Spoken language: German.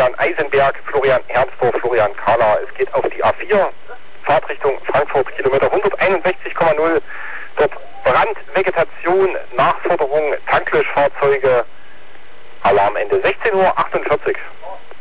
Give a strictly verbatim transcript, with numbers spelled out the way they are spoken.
Florian Eisenberg, Florian Hermsdorf, Florian Kahler. Es geht auf die A vier, Fahrtrichtung Frankfurt, Kilometer hunderteinundsechzig Komma null. Dort Brandvegetation, Nachforderung, Tanklöschfahrzeuge, Alarmende sechzehn Uhr achtundvierzig.